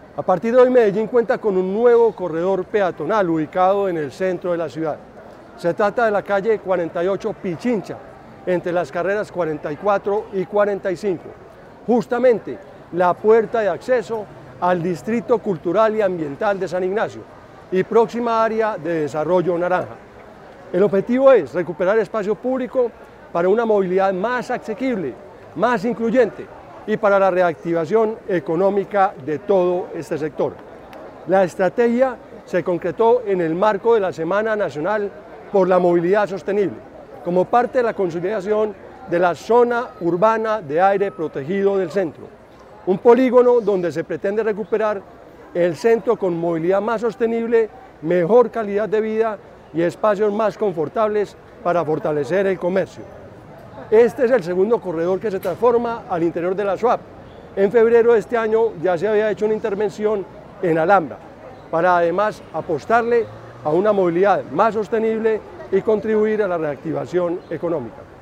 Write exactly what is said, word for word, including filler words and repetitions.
A partir de hoy Medellín cuenta con un nuevo corredor peatonal ubicado en el centro de la ciudad. Se trata de la calle cuarenta y ocho Pichincha, entre las carreras cuarenta y cuatro y cuarenta y cinco, justamente la puerta de acceso al Distrito Cultural y Ambiental de San Ignacio y próxima área de desarrollo naranja. El objetivo es recuperar espacio público para una movilidad más asequible, más incluyente y para la reactivación económica de todo este sector. La estrategia se concretó en el marco de la Semana Nacional por la Movilidad Sostenible, como parte de la consolidación de la zona urbana de aire protegido del centro, un polígono donde se pretende recuperar el centro con movilidad más sostenible, mejor calidad de vida y espacios más confortables para fortalecer el comercio. Este es el segundo corredor que se transforma al interior de la S U A P. En febrero de este año ya se había hecho una intervención en Alhambra, para además apostarle a una movilidad más sostenible y contribuir a la reactivación económica.